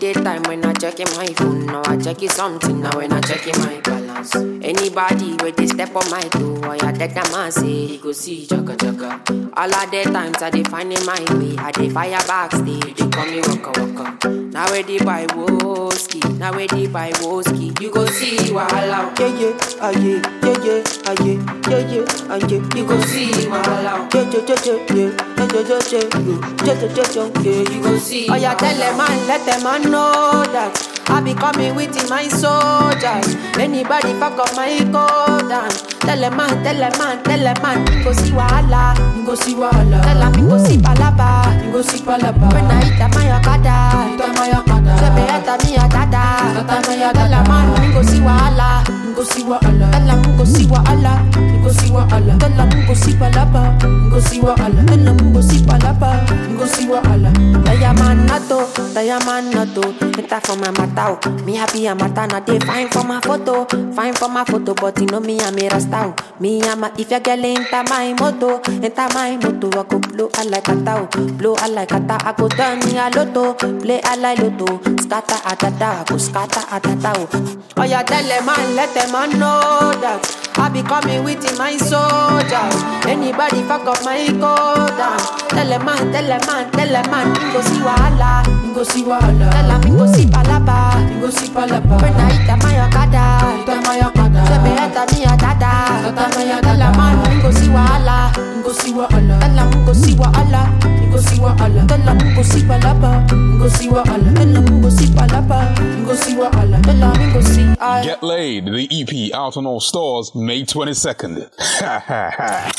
daytime when I check my phone, now I check it something. Now when I check my balance, anybody with they step on my toe, I take a man say he go see chaka chaka. All of the times I dey find in my way, I dey fire backstage, they call me waka waka. Now where they buy whiskey, now where they buy whiskey, you go see wahala. Yeah yeah, ah yeah, yeah yeah, ah yeah, yeah yeah, ah yeah. You go see wahala. Yeah yeah yeah yeah, yeah. You go see. Oh yeah, tell them man, let them man know that I be coming with my soldiers. Anybody fuck up my code and tell them man, you go see wahala, you go see wahala. Tell them you go see palaba, you go see palaba. When I hit my Okada, say me enter me a dada. Tell them man, you go see wahala, you go see wahala. Tell them you go see wahala, you go see wahala. Tell them you go see palaba, you go see wahala. Tell them you go see palaba, you go see wahala. Diamond nato, enter for my matao. Me happy a mata na dey fine for my photo, but you know me I'm a rasta. Me I'm a, if your girl enter my moto, I go blow a like a tao, I go turn me a lotto, play a like lotto, scatter a tata, go scatter a tata. Oh yeah, tell them man, let them man know that I be coming with my soldiers. Anybody fuck up my code down. Tell them man, you go see wahala, you go see wahala. Tell them you go see palaba, you go see palaba. When I hit my Okada, say me enter me a dada. Tell them man, you go see wahala, you go see wahala. Tell them you go see wahala, you go see wahala. Tell them you go see palaba, you go see wahala. Tell them you go see palaba, you go see wahala. Tell them you go see. Get Laid, the EP out on all stores May 22nd. Ha ha ha.